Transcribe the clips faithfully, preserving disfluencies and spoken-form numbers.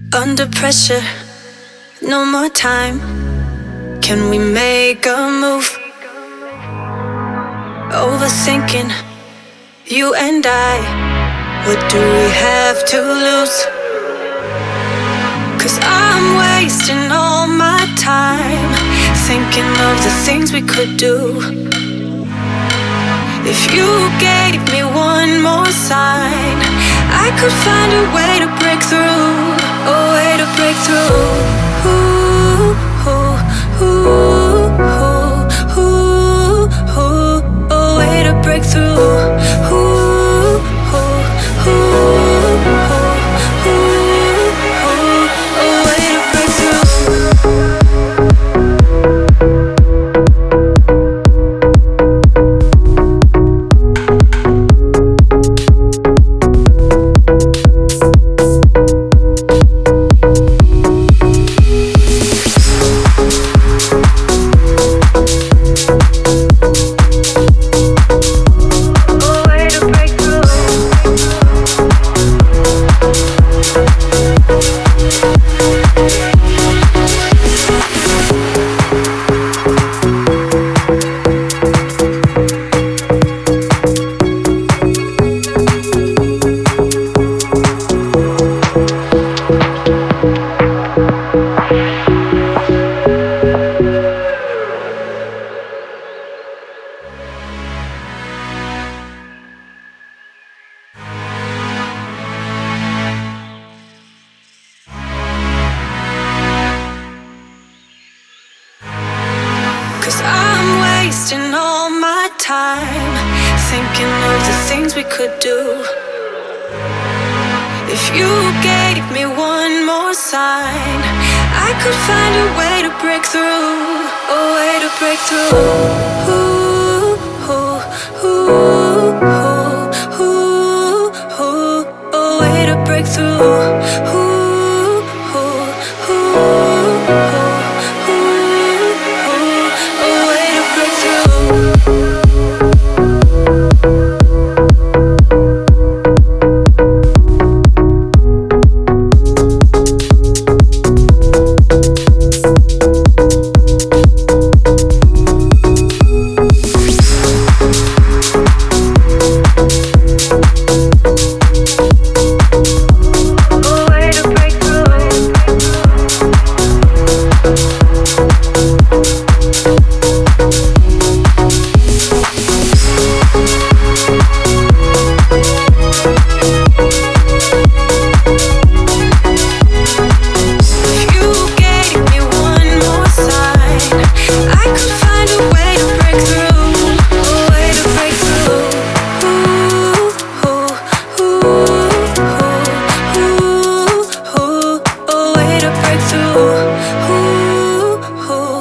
Under pressure, no more time. Can we make a move? Overthinking, you and I. What do we have to lose? Cause I'm wasting all my time thinking of the things we could do. If you gave me one more sign, I could find a way to break through. A way to break through. Ooh, ooh, ooh, ooh, ooh, ooh. A way to break through. Ooh, ooh, ooh, ooh, ooh. A way to break through. Cause I'm wasting all my time thinking of the things we could do. If you gave me one more sign, I could find a way to break through. A way to break through. Ooh, ooh, ooh, ooh, ooh, ooh. A way to break through. Ooh, ooh, ooh, ooh, ooh.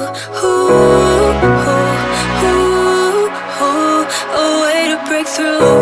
Through